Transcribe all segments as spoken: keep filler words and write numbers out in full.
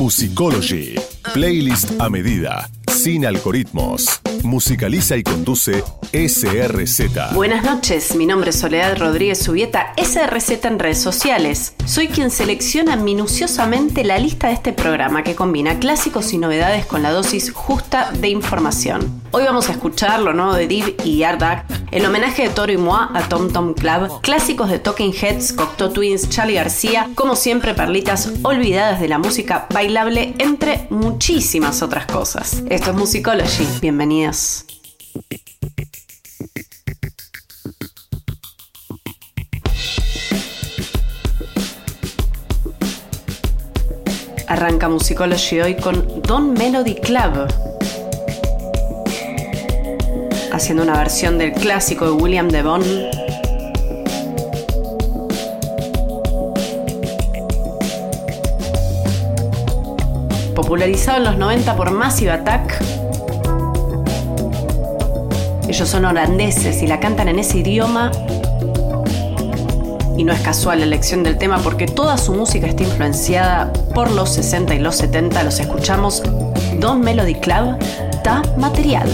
Musicology. Playlist a medida, sin algoritmos. Musicaliza y conduce S R Z. Buenas noches, mi nombre es Soledad Rodríguez Subieta, S R Z en redes sociales. Soy quien selecciona minuciosamente la lista de este programa que combina clásicos y novedades con la dosis justa de información. Hoy vamos a escuchar lo nuevo de Div y Ardak, el homenaje de Toro y Moi a Tom Tom Club, clásicos de Talking Heads, Cocteau Twins, Charly García, como siempre perlitas olvidadas de la música bailable, entre muchísimas otras cosas. Esto es Musicology, bienvenidos. Arranca Musicology hoy con Don Melody Club, haciendo una versión del clásico de William DeVon. Popularizado en los noventa por Massive Attack. Ellos son holandeses y la cantan en ese idioma. Y no es casual la elección del tema porque toda su música está influenciada por los sesenta y los setenta. Los escuchamos. Don Melody Club, Ta Material.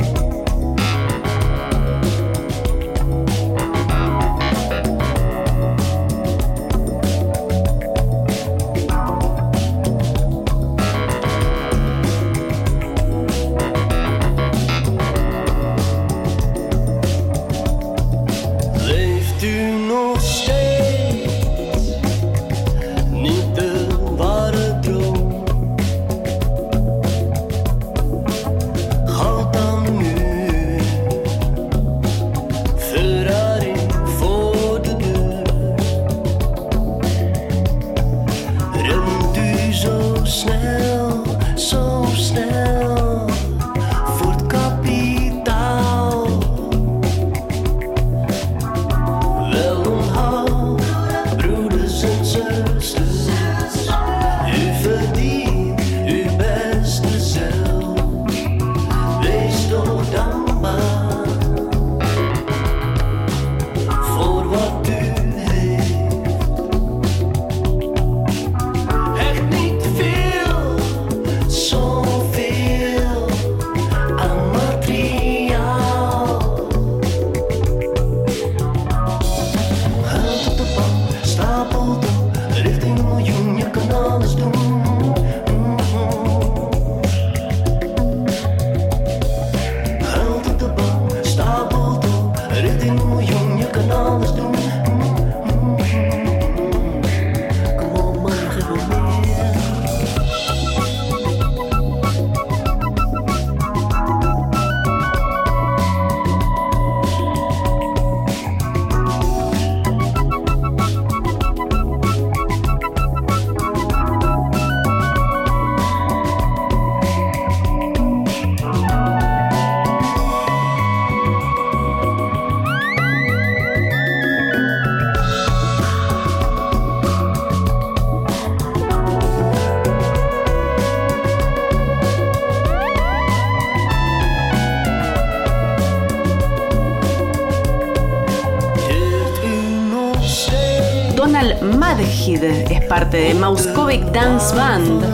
Madhid es parte de Mauskovic Dance Band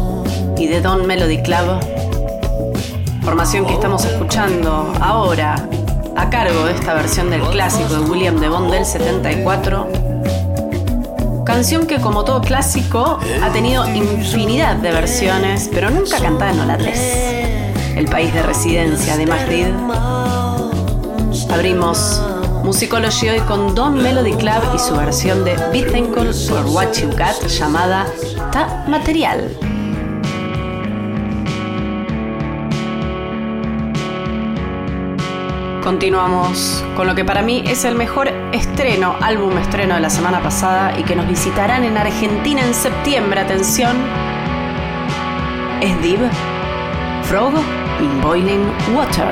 y de Don Melody Club, formación que estamos escuchando ahora a cargo de esta versión del clásico de William DeVon del setenta y cuatro. Canción que, como todo clásico, ha tenido infinidad de versiones, pero nunca cantada en holandés, el país de residencia de Madhid. Abrimos Musicology hoy con Don Melody Club y su versión de Be Thankful for What You Got, llamada Ta Material. Continuamos con lo que para mí es el mejor estreno, álbum estreno de la semana pasada y que nos visitarán en Argentina en septiembre. Atención, es Div, Frog in Boiling Water.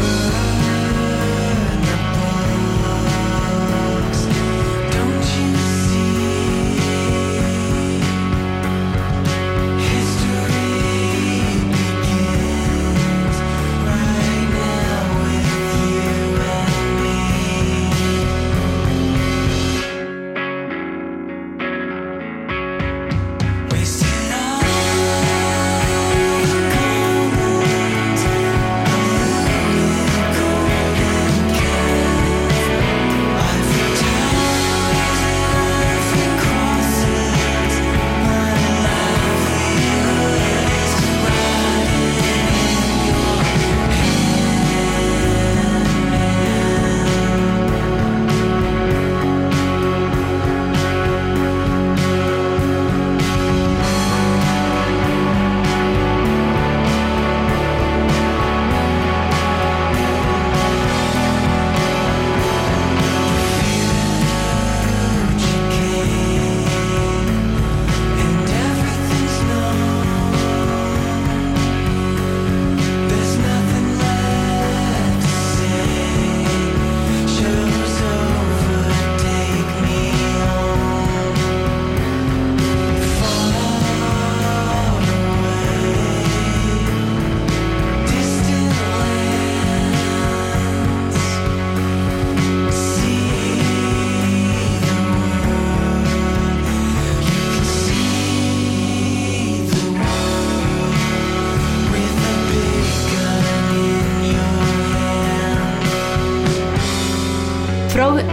Don't you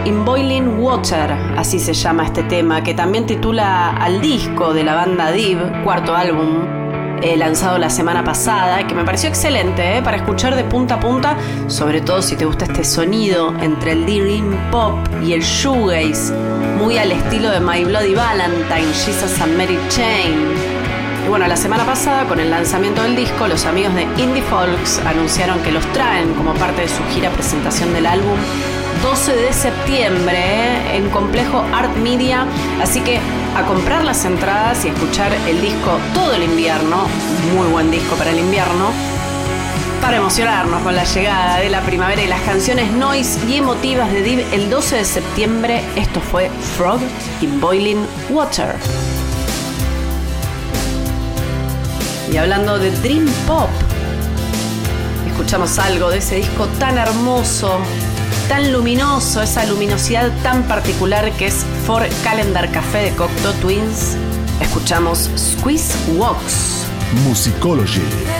in Boiling Water, así se llama este tema, que también titula al disco de la banda Div, cuarto álbum, eh, lanzado la semana pasada, que me pareció excelente eh, para escuchar de punta a punta, sobre todo si te gusta este sonido entre el dream pop y el shoegaze, muy al estilo de My Bloody Valentine, Jesus and Mary Chain. Y bueno, la semana pasada, con el lanzamiento del disco, los amigos de Indie Folks anunciaron que los traen como parte de su gira presentación del álbum doce de septiembre ¿eh? en Complejo Art Media. Así que a comprar las entradas y escuchar el disco todo el invierno, muy buen disco para el invierno, para emocionarnos con la llegada de la primavera y las canciones noise y emotivas de Div el doce de septiembre. Esto fue Frog in Boiling Water. Y hablando de Dream Pop, escuchamos algo de ese disco tan hermoso, tan luminoso, esa luminosidad tan particular que es Four Calendar Café de Cocteau Twins. Escuchamos Squeeze Walks. Musicology.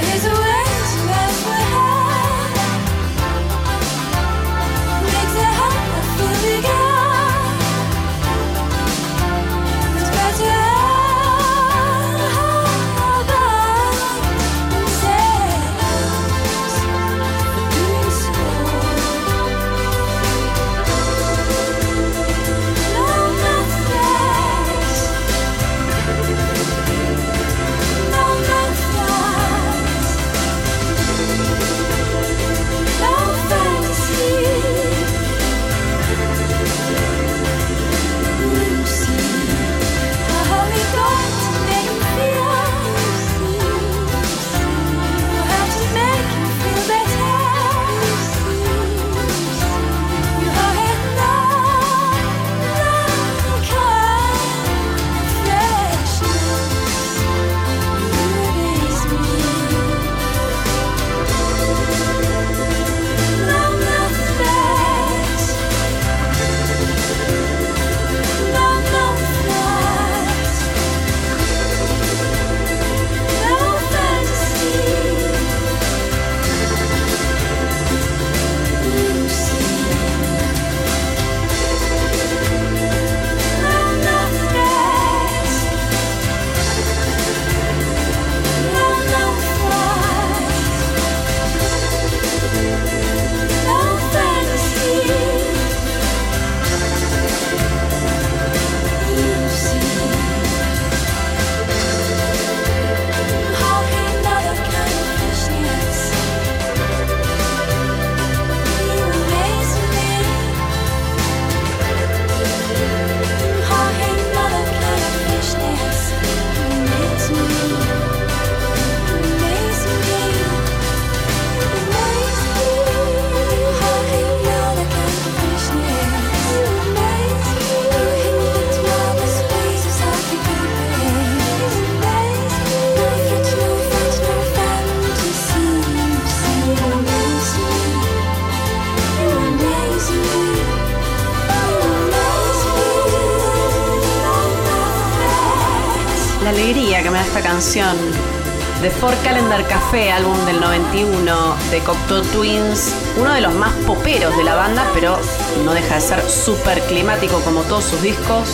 La alegría que me da esta canción de Four Calendar Café, álbum del noventa y uno de Cocteau Twins, uno de los más poperos de la banda, pero no deja de ser súper climático como todos sus discos.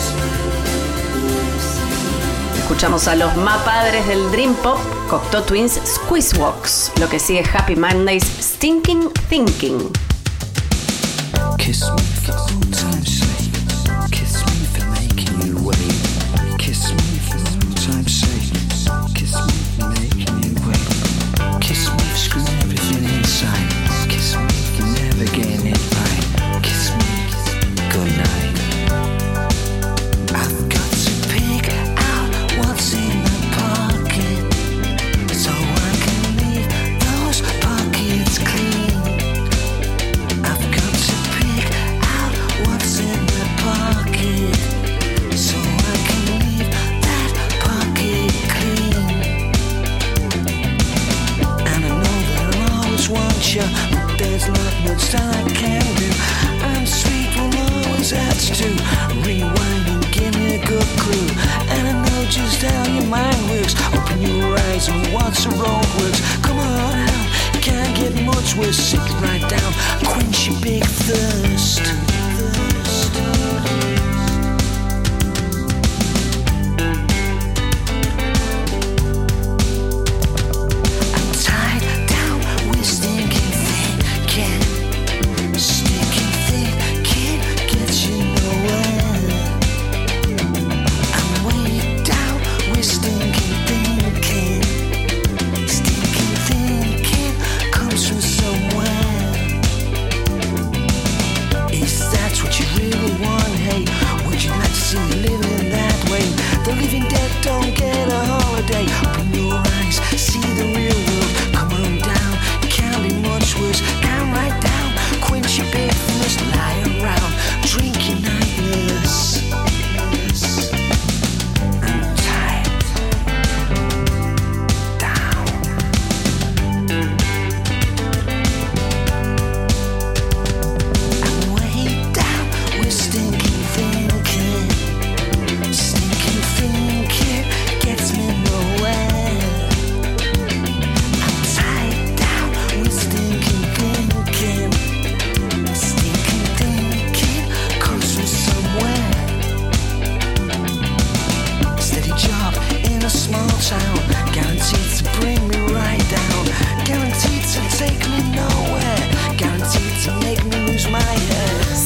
Escuchamos a los más padres del Dream Pop, Cocteau Twins, Squeeze Walks. Lo que sigue Happy Mondays, Stinking Thinking. Kiss me for old time's sake. Kiss me for making you wait. Kiss me for old time's sake. Kiss me for making you wait. Kiss me for screwing everything inside. Kiss me for never getting it right. Kiss me, good night. I've got to pick out what's in the pocket, so I can leave those pockets clean. I've got to pick out what's in the pocket, so I can leave that pocket clean. And I know that I'll always want you, but there's not much that I can do. I'm sweet will always ask to rewind and give me a good clue. And I know just how your mind works. Open your eyes and watch the road works. Come on out, can't get much worse. Sit right down, quench your big thirst. Thirst.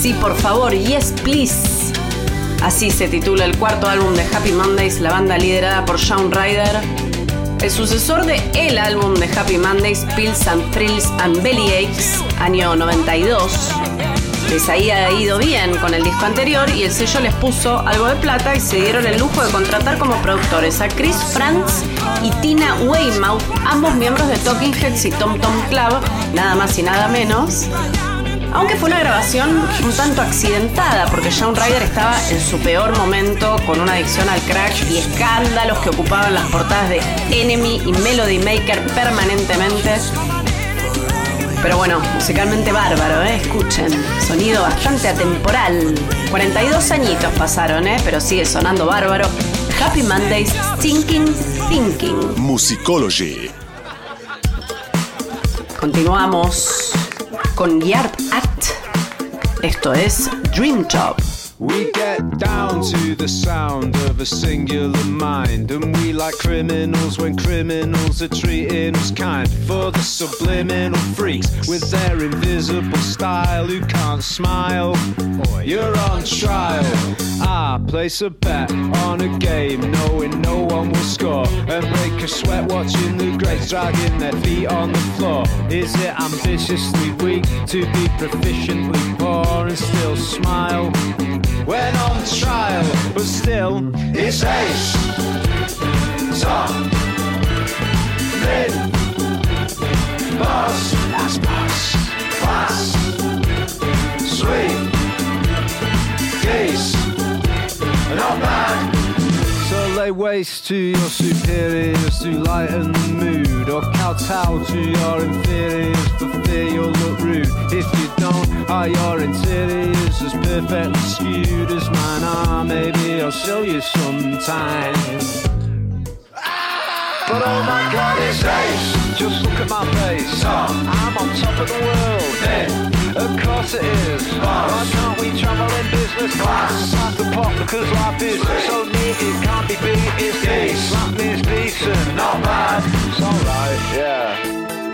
Sí, por favor, Yes Please. Así se titula el cuarto álbum de Happy Mondays, la banda liderada por Shaun Ryder. El sucesor de el álbum de Happy Mondays, Pills and Thrills and Bellyaches, año noventa y dos. Les había ido bien con el disco anterior y el sello les puso algo de plata y se dieron el lujo de contratar como productores a Chris Frantz y Tina Weymouth, ambos miembros de Talking Heads y Tom Tom Club, nada más y nada menos. Aunque fue una grabación un tanto accidentada porque Shaun Ryder estaba en su peor momento con una adicción al crack y escándalos que ocupaban las portadas de Enemy y Melody Maker permanentemente. Pero bueno, musicalmente bárbaro, ¿eh? Escuchen, sonido bastante atemporal. cuarenta y dos añitos pasaron, ¿eh? Pero sigue sonando bárbaro. Happy Mondays, Stinking Thinking. Musicology. Continuamos con Yard Act. Esto es Dream Job. We get down to the sound of a singular mind, and we like criminals when criminals are treating us kind. For the subliminal freaks with their invisible style who can't smile, you're on trial. I place a bet on a game knowing no one will score, and break a sweat watching the greats dragging their feet on the floor. Is it ambitiously weak to be proficiently poor and still smile when on trial? But still, it's ace, top, mid, boss, that's boss, class, sweet, geese, not bad. So lay waste to your superiors to lighten the mood, or kowtow to your inferiors for fear you'll look rude. If you don't, are your interiors as perfectly skewed as mine are? Maybe I'll show you sometime. But oh my God, it's ace. Just look at my face. Top. I'm on top of the world. Hey. Of course it is. Boss. Why can't we travel in business class? Pass the pot because life is so neat it can't be beat. It's decent. That means decent, not bad. It's alright, yeah.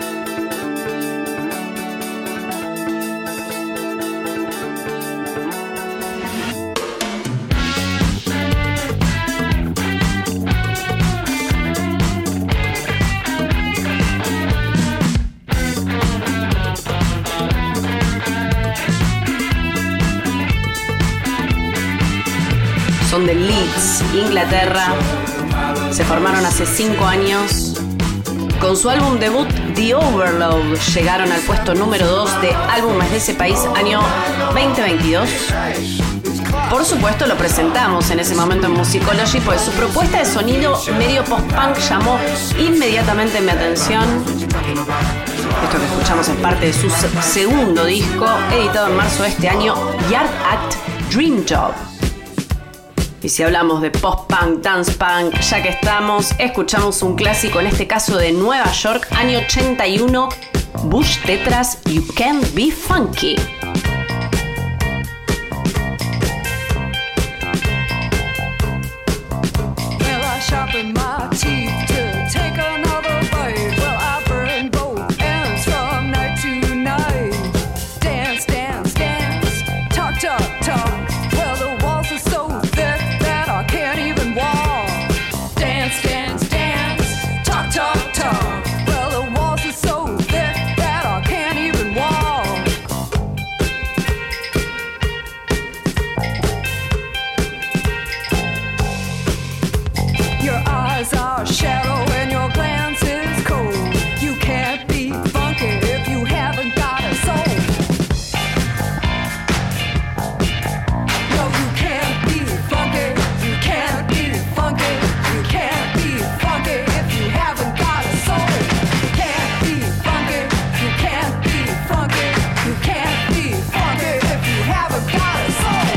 Son de Leeds, Inglaterra. Se formaron hace cinco años. Con su álbum debut The Overload llegaron al puesto número dos de álbumes de ese país año veinte veintidós. Por supuesto lo presentamos en ese momento en Musicology, pues su propuesta de sonido medio post-punk llamó inmediatamente mi atención. Esto que escuchamos es parte de su segundo disco, editado en marzo de este año, Yard Act Dream Job. Y si hablamos de post-punk, dance-punk, ya que estamos, escuchamos un clásico, en este caso de Nueva York, año ochenta y uno, Bush Tetras, You Can't Be Funky. Well, I sharpen my teeth to take another bite. Well, I burn both ends from night to night. Dance, dance, dance, talk, talk, talk. Well, the walls are so thick that I can't even walk. Dance, dance, dance, talk, talk, talk. Well, the walls are so thick that I can't even walk. Your eyes are shallow and your glance is cold. You can't be funky if you haven't got a soul. No, you can't be funky. You can't be funky. You can't be funky if you haven't got a soul. You can't be funky. You can't be funky. You can't be funky if you haven't got a soul.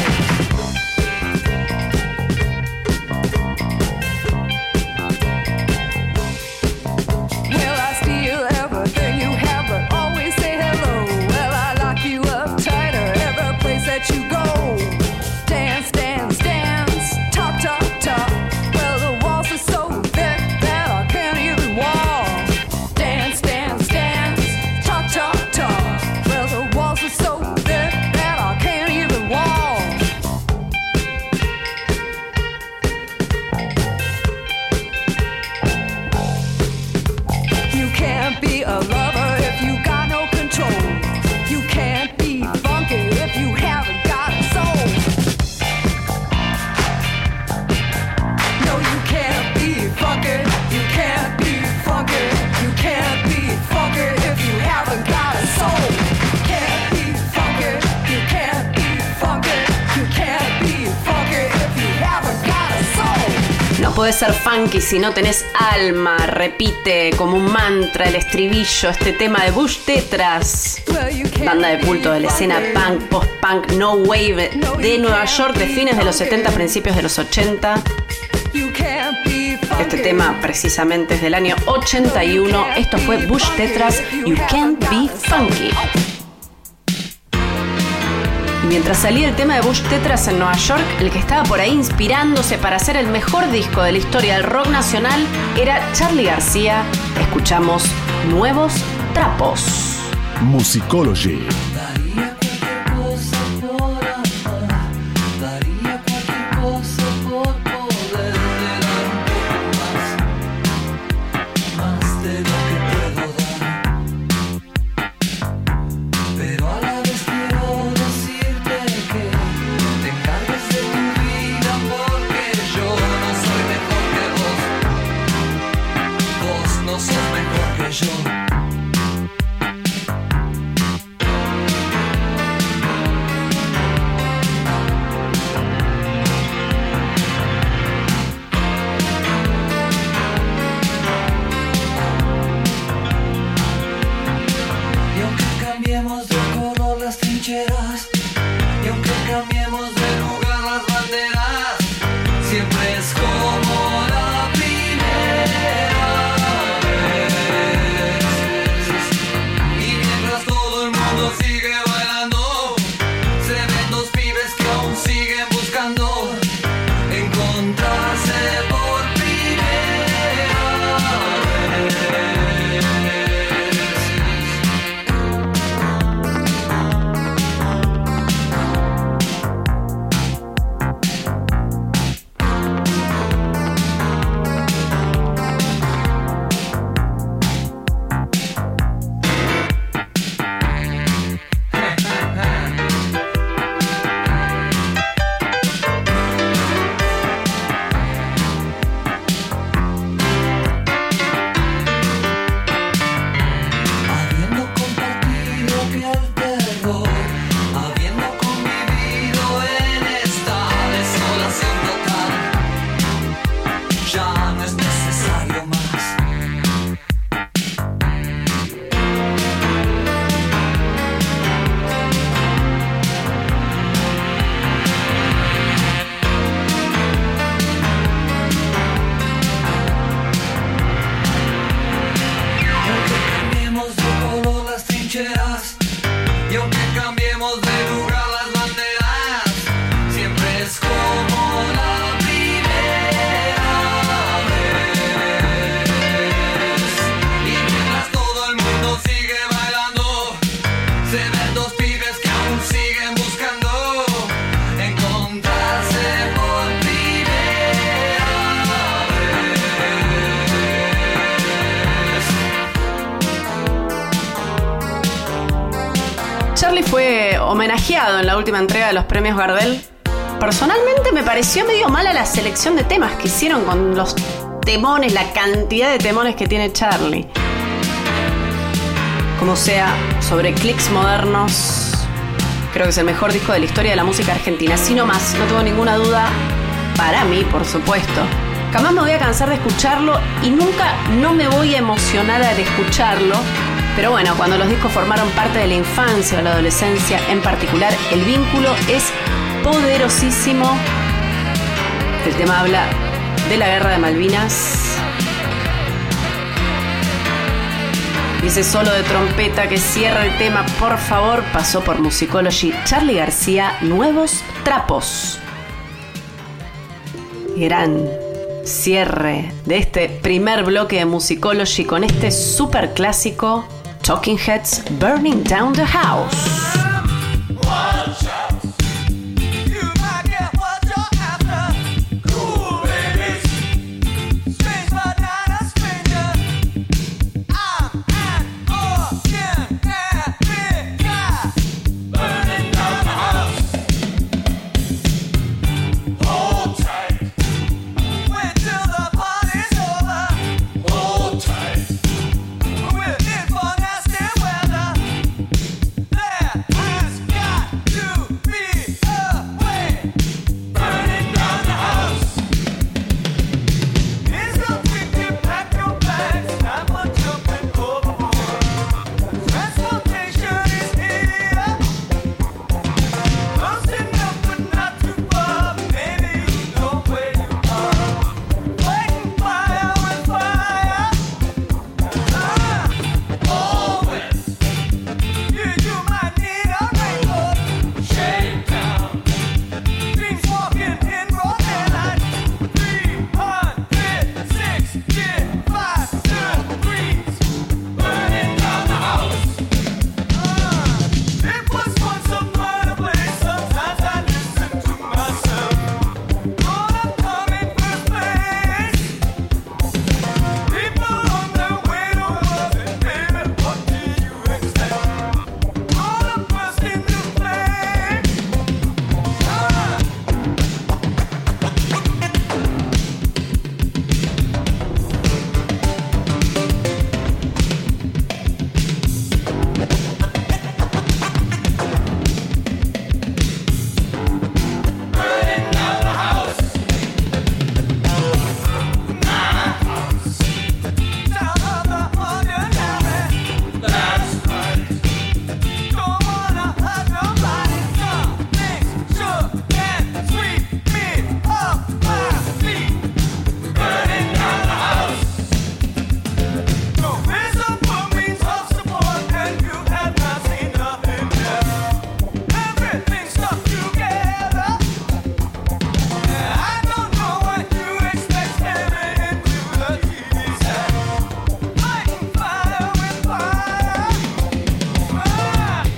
podés ser funky si no tenés alma. Repite como un mantra el estribillo este tema de Bush Tetras, banda de culto de la escena punk, post-punk, no wave de Nueva York de fines de los setenta, principios de los ochenta. Este tema precisamente es del año ochenta y uno. Esto fue Bush Tetras, You Can't Be Funky. Y mientras salía el tema de Bush Tetras en Nueva York, el que estaba por ahí inspirándose para hacer el mejor disco de la historia del rock nacional era Charly García. Escuchamos Nuevos Trapos. Musicology. Charly fue homenajeado en la última entrega de los premios Gardel. Personalmente me pareció medio mala la selección de temas que hicieron con los temones, la cantidad de temones que tiene Charly. Como sea, sobre Clics Modernos, creo que es el mejor disco de la historia de la música argentina. Así nomás, no tengo ninguna duda, para mí, por supuesto. Jamás me voy a cansar de escucharlo y nunca no me voy a emocionar al escucharlo. Pero bueno, cuando los discos formaron parte de la infancia o la adolescencia en particular, el vínculo es poderosísimo. El tema habla de la guerra de Malvinas. Y ese solo de trompeta que cierra el tema, por favor, pasó por Musicology. Charly García, Nuevos Trapos. Gran cierre de este primer bloque de Musicology con este super clásico Talking Heads, Burning Down the House.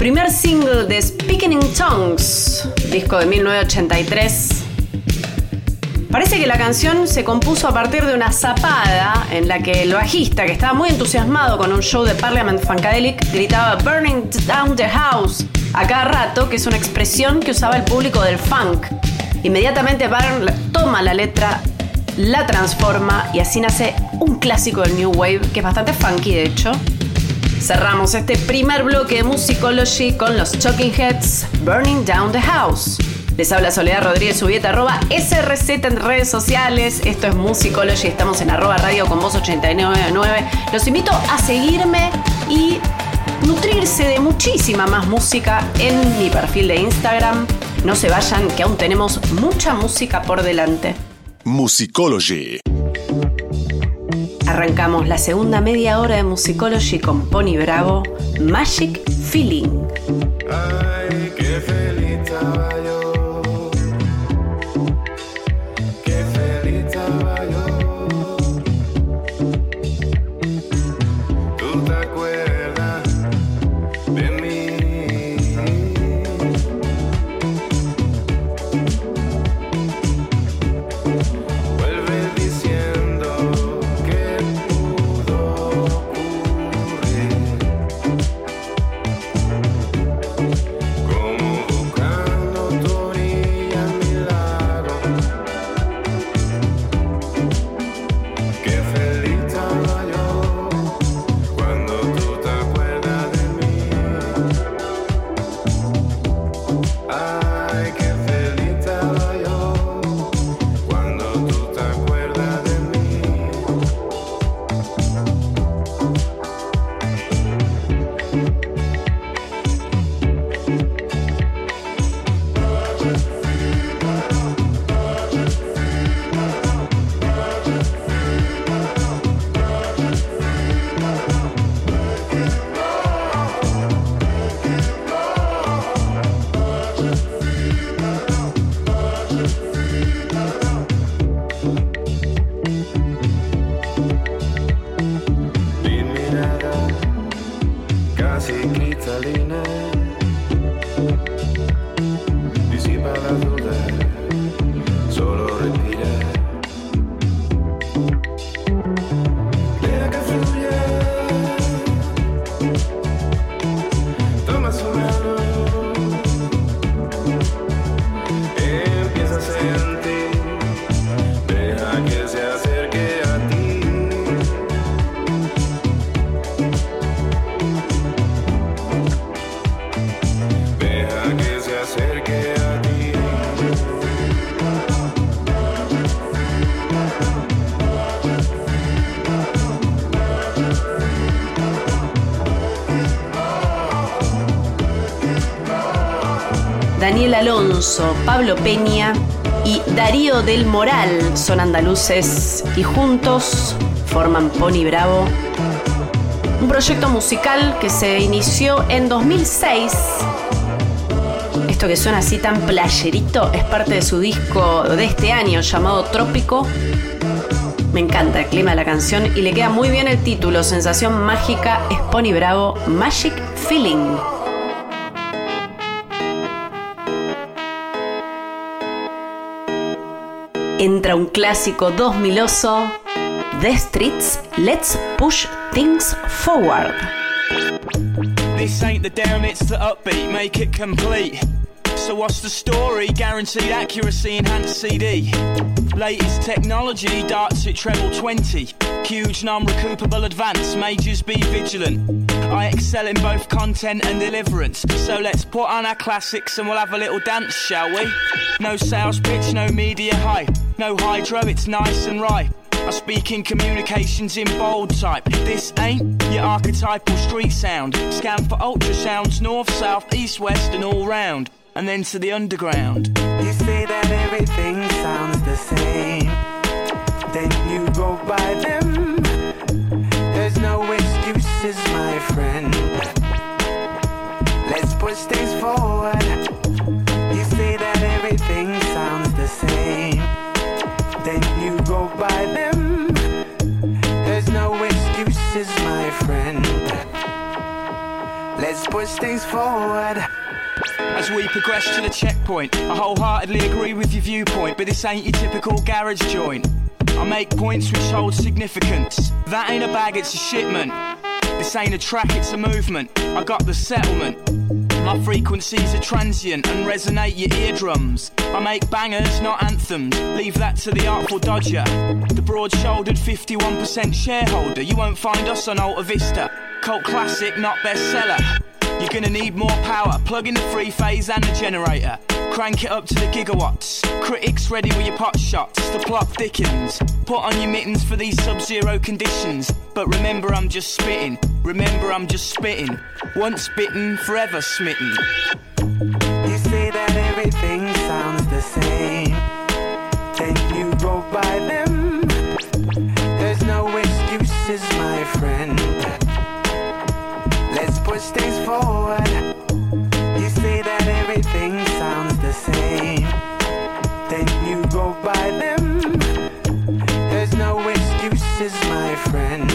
primer single de Speaking in Tongues, disco de mil novecientos ochenta y tres. Parece que la canción se compuso a partir de una zapada en la que el bajista, que estaba muy entusiasmado con un show de Parliament Funkadelic, gritaba "Burning down the house" a cada rato, que es una expresión que usaba el público del funk. Inmediatamente Byrne toma la letra, la transforma y así nace un clásico del New Wave, que es bastante funky de hecho. Cerramos este primer bloque de Musicology con los Talking Heads, Burning Down the House. Les habla Soledad Rodríguez Subieta, arroba S R Z en redes sociales. Esto es Musicology, estamos en arroba radio con voz ochenta y nueve punto nueve. Los invito a seguirme y nutrirse de muchísima más música en mi perfil de Instagram. No se vayan, que aún tenemos mucha música por delante. Musicology. Arrancamos la segunda media hora de Musicology con Pony Bravo, Magic Feeling. Ay, qué feliz estaba yo. Qué feliz estaba yo. ¿Tú te acuerdas de mí? Vuelve diciendo que pudo ocurrir. Como buscando tu orilla a mi lado. Qué feliz estaba yo cuando tú te acuerdas de mí. Ay, qué feliz estaba yo cuando tú te acuerdas de mí. Mi mirada casi cristalina disipa la duda, solo respira. Deja que fluya, toma su mano, empieza a sentir, deja que se acerque a ti. Deja que se acerque a ti. Daniel Alonso, Pablo Peña y Darío del Moral son andaluces y juntos forman Pony Bravo, un proyecto musical que se inició en dos mil seis. Esto que suena así tan playerito es parte de su disco de este año llamado Trópico. Me encanta el clima de la canción y le queda muy bien el título, sensación mágica, es Pony Bravo, Magic Feeling. Entra un clásico dos miloso, The Streets, Let's Push Things Forward. This ain't the down, it's the upbeat, make it complete. So what's the story? Guaranteed accuracy, enhanced C D. Latest technology, darts at treble twenty. Huge non-recoupable advance, majors be vigilant. I excel in both content and deliverance. So let's put on our classics and we'll have a little dance, shall we? No sales pitch, no media hype. No hydro, it's nice and ripe. I speak in communications in bold type. This ain't your archetypal street sound. Scan for ultrasounds, north, south, east, west and all round. And then to the underground. You say that everything sounds the same, then you go by them. There's no excuses, my friend. Let's push things forward. You say that everything sounds the same, then you go by them. There's no excuses, my friend. Let's push push things forward. As we progress to the checkpoint, I wholeheartedly agree with your viewpoint, but this ain't your typical garage joint. I make points which hold significance. That ain't a bag, it's a shipment. This ain't a track, it's a movement. I got the settlement. My frequencies are transient and resonate your eardrums. I make bangers, not anthems. Leave that to the Artful Dodger. The broad-shouldered fifty-one percent shareholder. You won't find us on Alta Vista. Cult classic, not bestseller. You're gonna need more power. Plug in the three-phase and the generator. Crank it up to the gigawatts. Critics ready with your pot shots. The plot thickens. Put on your mittens for these sub-zero conditions. But remember I'm just spitting. Remember I'm just spitting. Once bitten, forever smitten. You say that everything sounds the same, then you go by them. There's no excuses, my friend. Let's push things forward. You say that everything sounds the same, then you go by them. There's no excuses, my friend.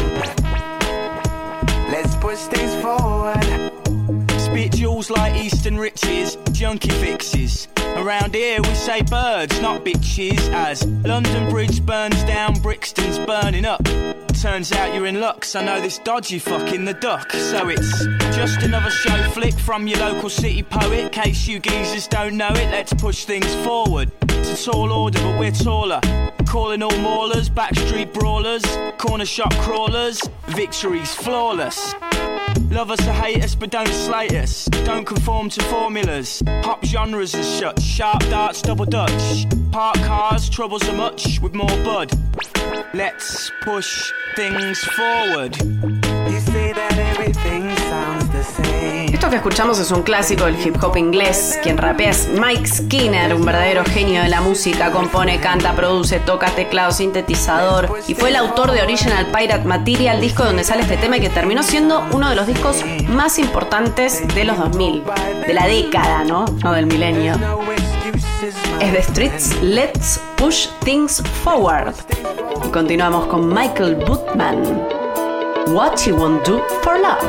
Let's push things forward. Spit jewels like Eastern riches, junkie fixes. Around here we say birds, not bitches. As London Bridge burns down, Brixton's burning up. Turns out you're in luck, 'cause I know this dodgy fucking the duck. So it's just another show flick from your local city poet. Case you geezers don't know it, let's push things forward. It's a tall order, but we're taller. Calling all maulers, backstreet brawlers, corner shop crawlers. Victory's flawless. Love us or hate us, but don't slate us. Don't conform to formulas. Pop genres as such. Sharp darts, double dutch. Park cars, troubles are much with more bud. Let's push things forward. You say that everything sounds the same. Esto que escuchamos es un clásico del hip hop inglés. Quien rapea es Mike Skinner, un verdadero genio de la música. Compone, canta, produce, toca teclado, sintetizador y fue el autor de Original Pirate Material, disco donde sale este tema y que terminó siendo uno de los discos más importantes de los dos mil, de la década, ¿no? No del milenio. Es The Streets, Let's Push Things Forward. Y continuamos con Michael Buttman. What You Won't Do for Love.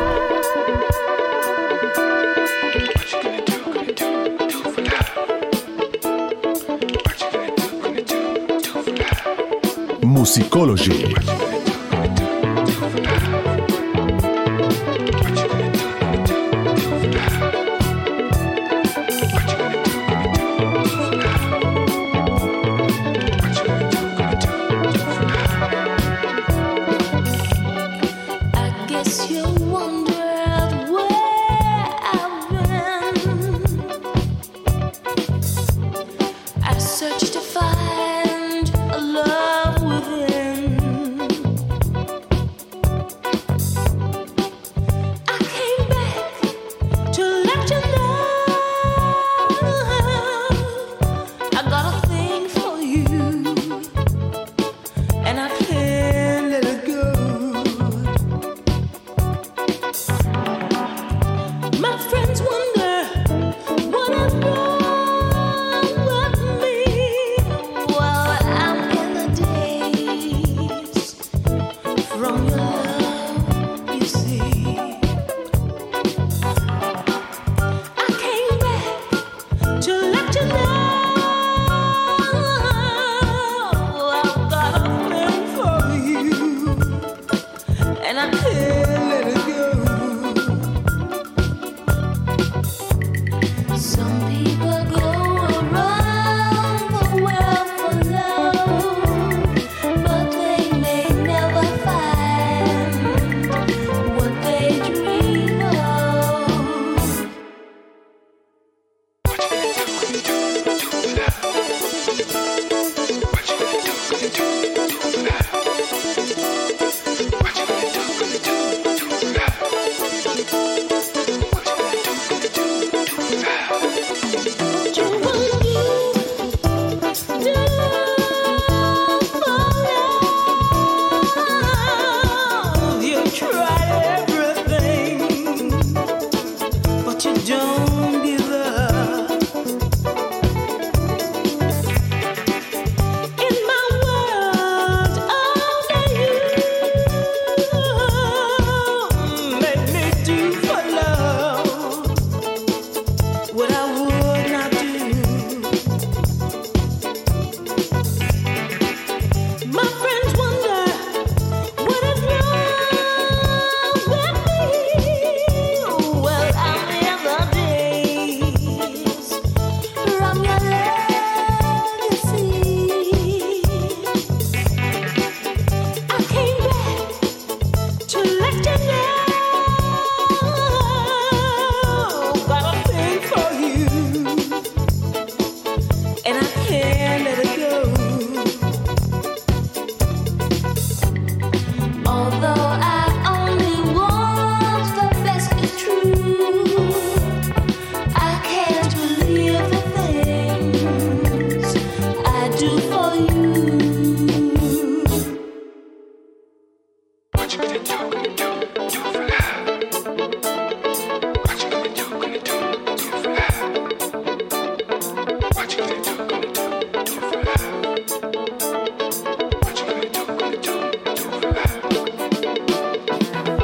Musicology. Search to find a love within.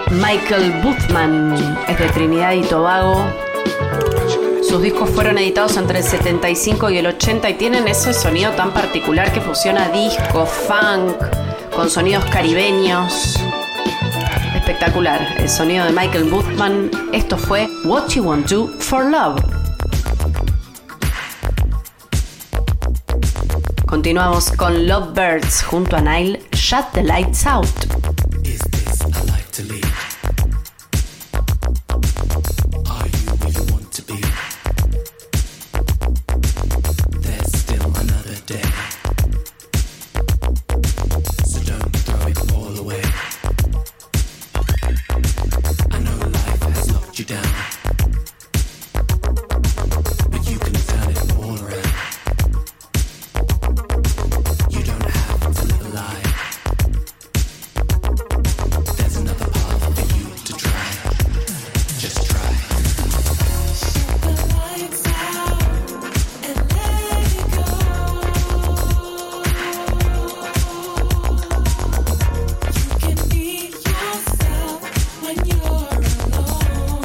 Michael Boothman, es de Trinidad y Tobago. Sus discos fueron editados entre el setenta y cinco y el ochenta y tienen ese sonido tan particular que fusiona disco, funk, con sonidos caribeños. Espectacular, el sonido de Michael Boothman. Esto fue What You Want Do For Love. Continuamos con Lovebirds junto a Nile, Shut the Lights Out. Is this a life to lead? Are you where you want to be? There's still another day, so don't throw it all away. I know life has knocked you down, but you can turn it all around. You don't have to live a lie. There's another path for you to try. Just try. Shut the lights out and let it go. You can be yourself when you're alone.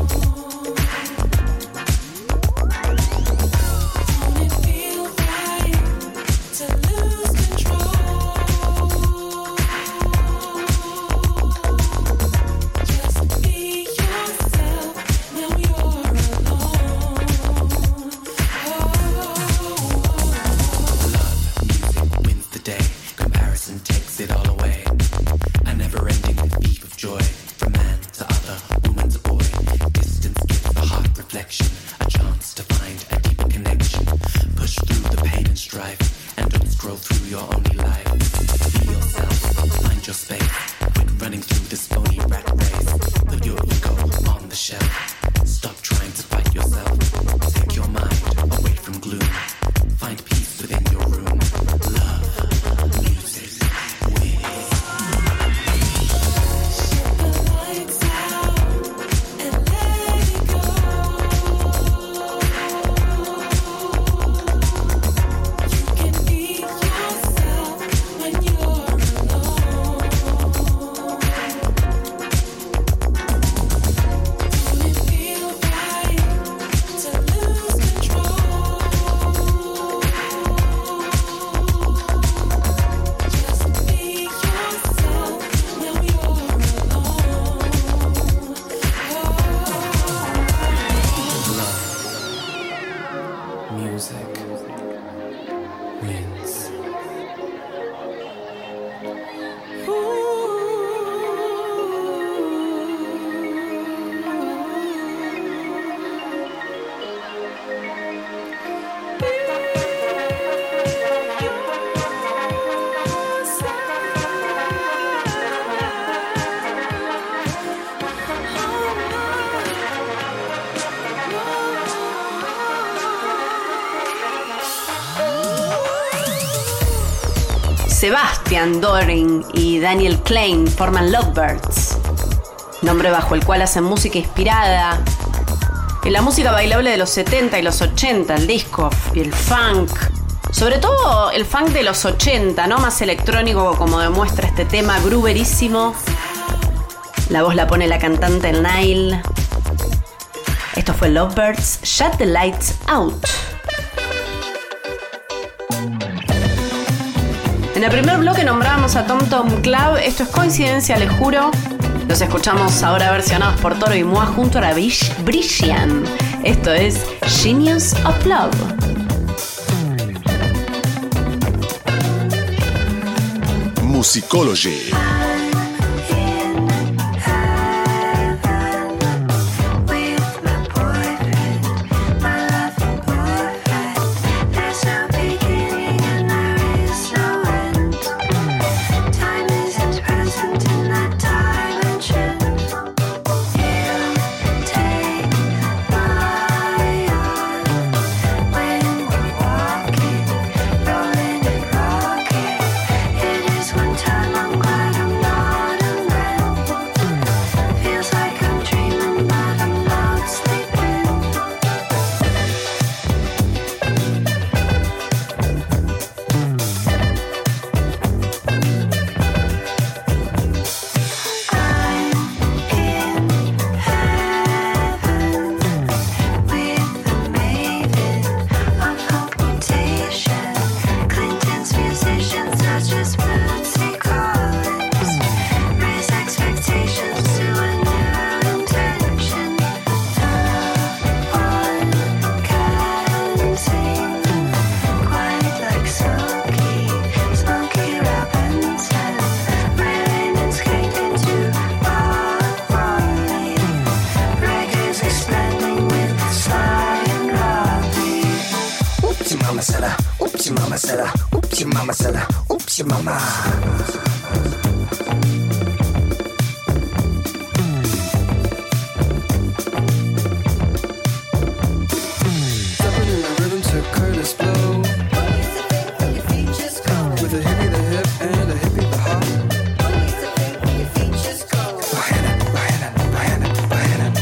Don't it feel right to lose control? Just be yourself when you're alone. Love music wins the day. Comparison takes it all away. A never-ending beat of joy from man to other, woman to boy. Distance gives the heart reflection, a chance to find a deeper connection. Push through the pain and strife, and don't scroll through your only life. Be yourself, find your space. Quit running through this phony rat race. Put your ego on the shelf. Stop trying to fight yourself. Take your mind away from gloom. Find peace within your room. Love, music, wins. Shut the lights out and let it go. You can be yourself when you're alone. Don't it feel right to lose control? Just be yourself when you're alone. Love, music, wins. Sebastian Doring y Daniel Klein forman Lovebirds, nombre bajo el cual hacen música inspirada en la música bailable de los setenta y los ochenta, el disco y el funk. Sobre todo el funk de los ochenta, ¿no? Más electrónico, como demuestra este tema grooverísimo. La voz la pone la cantante Nile. Esto fue Lovebirds, Shut the Lights Out. En el primer bloque nombrábamos a Tom Tom Club. Esto es coincidencia, les juro. Los escuchamos ahora versionados por Toro y Moa junto a la Brish- Brishian. Esto es Genius of Love. Musicology. Rolling and rocking, it is one time I'm glad I'm not. mama said, oops, your mama. Stepping in the rhythm to Curtis Blow. With a hippie the hip and a hippie the hop. Bohannon, Bohannon, Bohannon, Bohannon.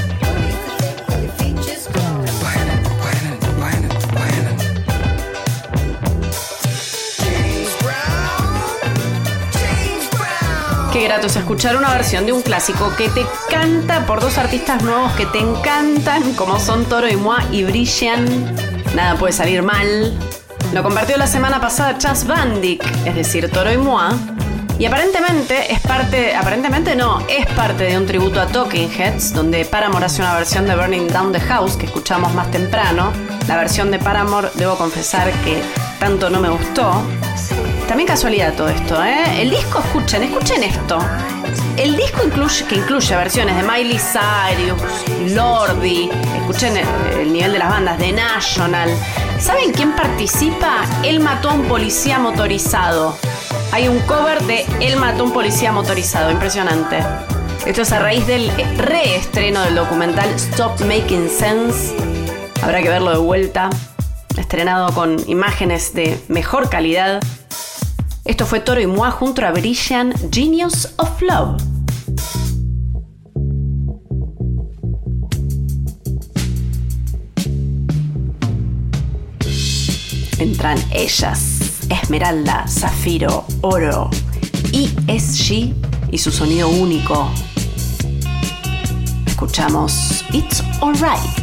Bohannon, Bohannon, Bohannon, Bohannon. James Brown, James Brown. Qué grato es escuchar una versión de un clásico que te canta por dos artistas nuevos que te encantan, como son Toro y Moi, y brillan. Nada puede salir mal. Lo compartió la semana pasada Chas Van Dyck, es decir, Toro y Moi. Y aparentemente es parte, aparentemente no, es parte de un tributo a Talking Heads, donde Paramore hace una versión de Burning Down the House que escuchamos más temprano. La versión de Paramore, debo confesar que tanto no me gustó. También casualidad todo esto, ¿eh? El disco, escuchen, escuchen esto. El disco incluye, que incluye versiones de Miley Cyrus, Lordi, escuchen el, el nivel de las bandas, de National. ¿Saben quién participa? Él mató a un policía motorizado. Hay un cover de Él mató a un policía motorizado, impresionante. Esto es a raíz del reestreno del documental Stop Making Sense. Habrá que verlo de vuelta. Estrenado con imágenes de mejor calidad. Esto fue Toro y Moi junto a Brilliant, Genius of Love. Entran ellas, Esmeralda, Zafiro, Oro, E S G y su sonido único. Escuchamos It's Alright.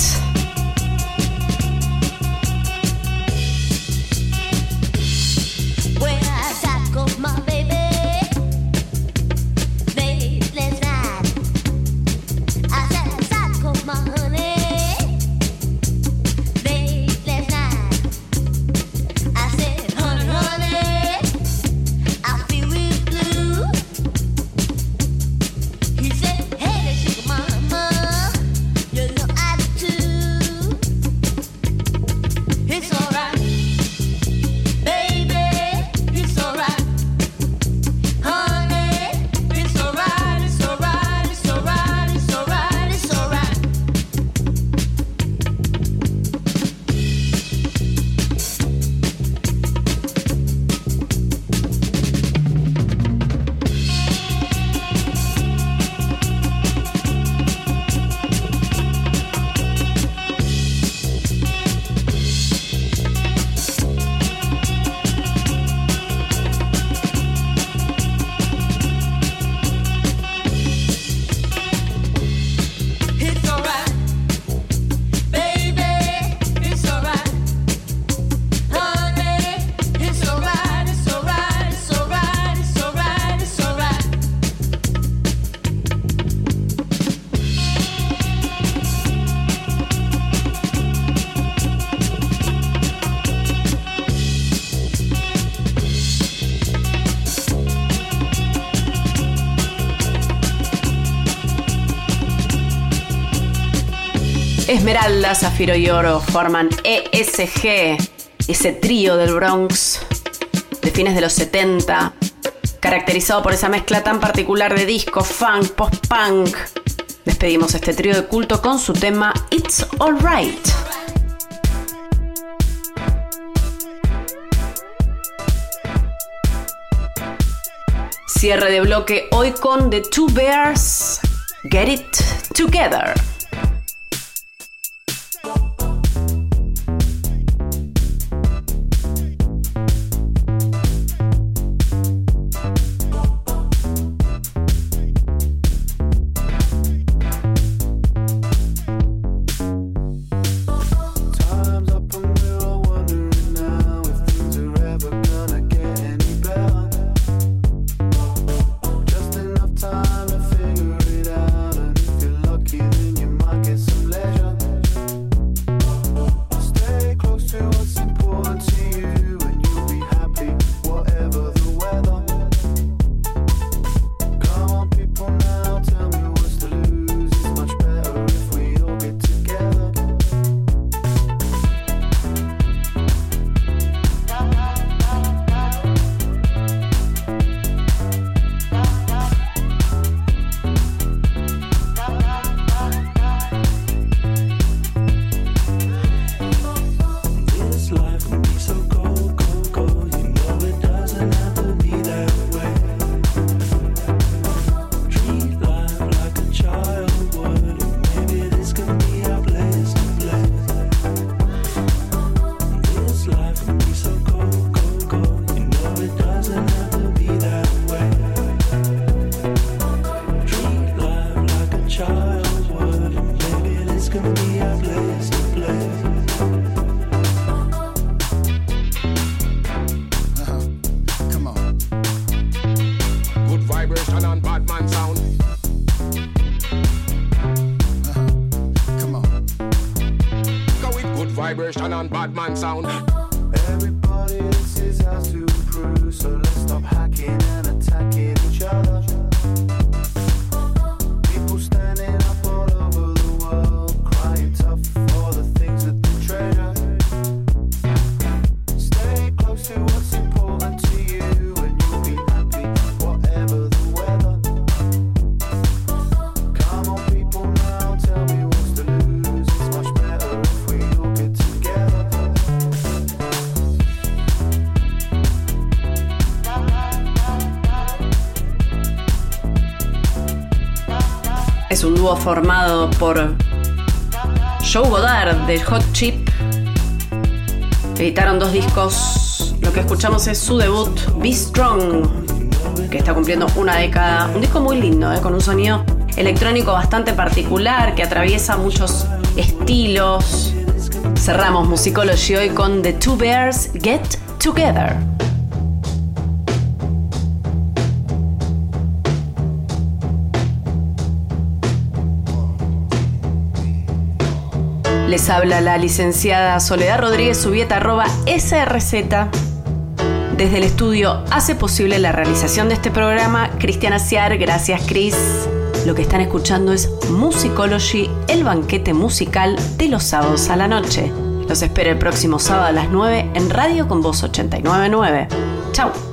Esmeralda, Zafiro y Oro forman E S G, ese trío del Bronx de fines de los setenta, caracterizado por esa mezcla tan particular de disco, funk, post-punk. Despedimos este trío de culto con su tema It's Alright. Cierre de bloque hoy con The Two Bears, Get It Together. Just enough time to figure it out, and if you're lucky then you vibration and bad man sound. Go with good vibration and bad man sound. Everybody, this is ours to improve, so let's stop hacking and attacking each other. People standing up all over the world, crying tough for the things that they treasure. Stay close to what's important to you, and you'll be happy whatever the weather. Come on, people, now tell me what's to lose. It's much better if we all get together. Es un dúo formado por Joe Goddard de Hot Chip. Editaron dos discos. Lo que escuchamos es su debut, Be Strong, que está cumpliendo una década. Un disco muy lindo, ¿eh? Con un sonido electrónico bastante particular que atraviesa muchos estilos. Cerramos Musicology hoy con The Two Bears Get Together. Les habla la licenciada Soledad Rodríguez Subieta, arroba S R Z. Desde el estudio hace posible la realización de este programa Cristiana Ciar. Gracias, Cris. Lo que están escuchando es Musicology, el banquete musical de los sábados a la noche. Los espero el próximo sábado a las nueve en Radio Con Voz ochenta y nueve punto nueve. Chau.